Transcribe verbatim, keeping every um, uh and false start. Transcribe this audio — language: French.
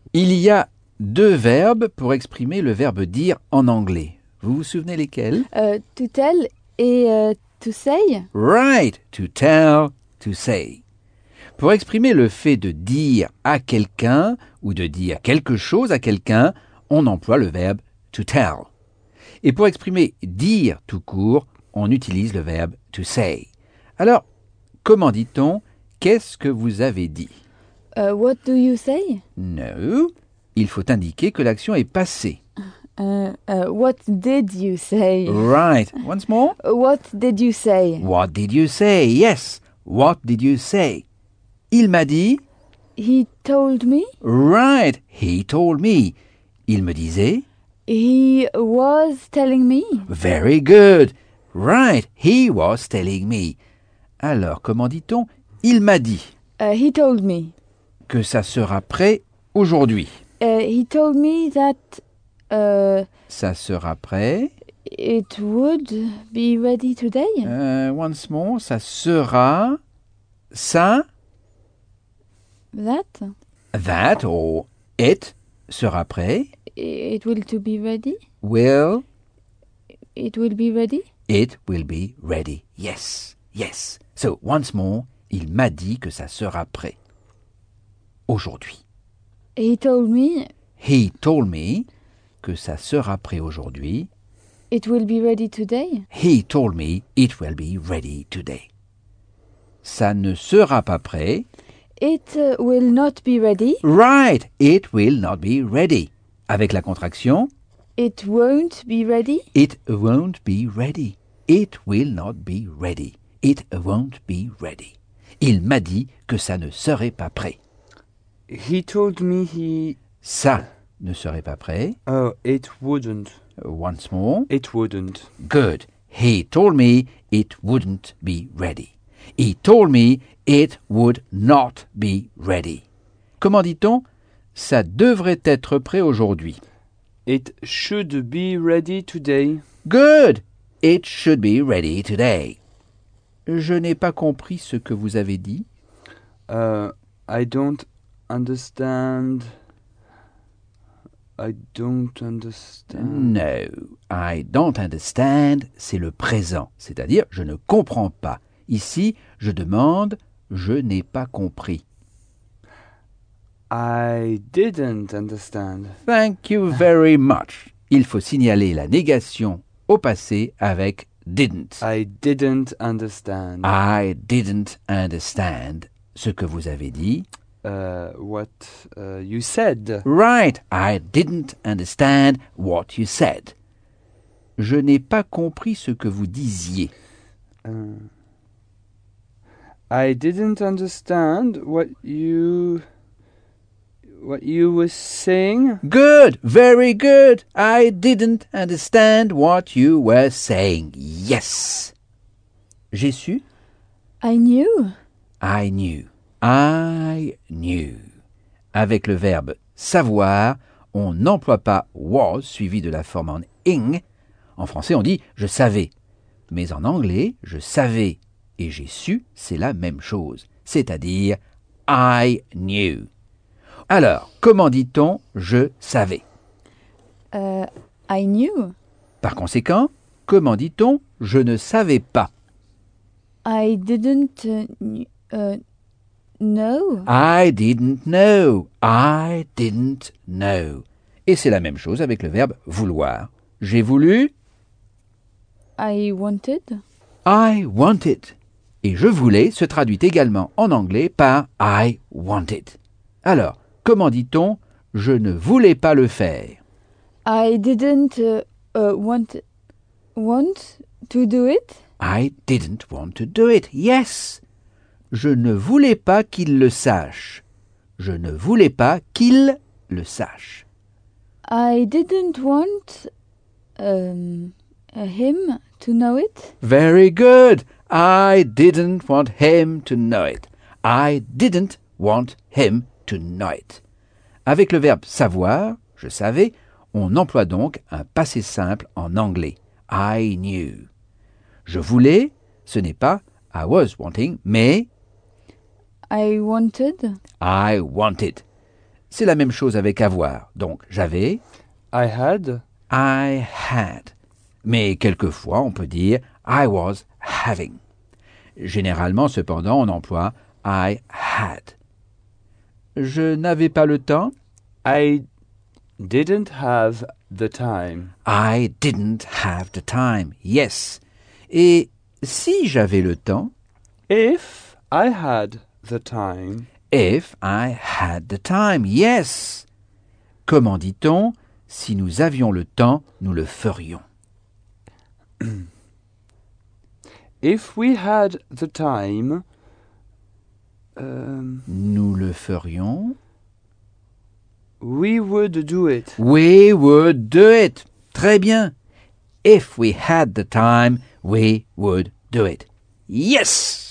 Il y a deux verbes pour exprimer le verbe dire en anglais. Vous vous souvenez lesquels? Euh, to tell et euh, to say. Right, to tell, to say. Pour exprimer le fait de dire à quelqu'un ou de dire quelque chose à quelqu'un, on emploie le verbe to tell. Et pour exprimer dire tout court, on utilise le verbe to say. Alors, comment dit-on « qu'est-ce que vous avez dit » Uh, what do you say? No, il faut indiquer que l'action est passée. Uh, uh, what did you say? Right, once more. What did you say? What did you say? Yes, what did you say? Il m'a dit. He told me. Right, he told me. Il me disait. He was telling me. Very good. Right, he was telling me. Alors, comment dit-on? Il m'a dit. Uh, he told me. Que ça sera prêt aujourd'hui. Uh, he told me that uh, ça sera prêt. It would be ready today. Uh, once more, ça sera. Ça. That. That or it sera prêt. It will to be ready. Will. It will be ready. It will be ready. Yes, yes. So, once more, il m'a dit que ça sera prêt. Aujourd'hui. He told me. He told me que ça sera prêt aujourd'hui. It will be ready today. He told me it will be ready today. Ça ne sera pas prêt. It uh, will not be ready. Right, it will not be ready. Avec la contraction. It won't be ready. It won't be ready. It will not be ready. It won't be ready. Il m'a dit que ça ne serait pas prêt. He told me he... Ça ne serait pas prêt. Oh, it wouldn't. Once more. It wouldn't. Good. He told me it wouldn't be ready. He told me it would not be ready. Comment dit-on? Ça devrait être prêt aujourd'hui. It should be ready today. Good. It should be ready today. Je n'ai pas compris ce que vous avez dit. Uh, I don't understand. I don't understand. No, I don't understand, c'est le présent, c'est-à-dire je ne comprends pas. Ici, je demande, je n'ai pas compris. I didn't understand. Thank you very much. Il faut signaler la négation au passé avec didn't. I didn't understand. I didn't understand ce que vous avez dit. Uh, what uh, you said. Right, I didn't understand what you said. Je n'ai pas compris ce que vous disiez. Uh, I didn't understand what you what you were saying. Good, very good. I didn't understand what you were saying. Yes. J'ai su. I knew. I knew. I knew. Avec le verbe savoir, on n'emploie pas was suivi de la forme en ing. En français, on dit je savais. Mais en anglais, je savais et j'ai su, c'est la même chose. C'est-à-dire I knew. Alors, comment dit-on je savais? Uh, I knew. Par conséquent, comment dit-on je ne savais pas? I didn't uh, uh, know. I didn't know. I didn't know. Et c'est la même chose avec le verbe vouloir. J'ai voulu. I wanted. I wanted. Et je voulais se traduit également en anglais par I wanted. Alors, comment dit-on je ne voulais pas le faire? I didn't uh, uh, want want to do it. I didn't want to do it. Yes. Je ne voulais pas qu'il le sache. Je ne voulais pas qu'il le sache. I didn't want um, uh, him to know it. Very good. I didn't want him to know it. I didn't want him to know it. Avec le verbe savoir, je savais, on emploie donc un passé simple en anglais. I knew. Je voulais, ce n'est pas I was wanting, mais I wanted. I wanted. c'est la même chose avec avoir. Donc, j'avais, I had, I had. Mais quelquefois, on peut dire I was having. Généralement, cependant, on emploie I had. Je n'avais pas le temps. I didn't have the time. I didn't have the time. Yes. Et si j'avais le temps, If I had the time. if I had the time. Yes. Comment dit-on? Si nous avions le temps, nous le ferions. If we had the time, um, Nous le ferions. we would do it. We would do it. Très bien. If we had the time, we would do it. Yes!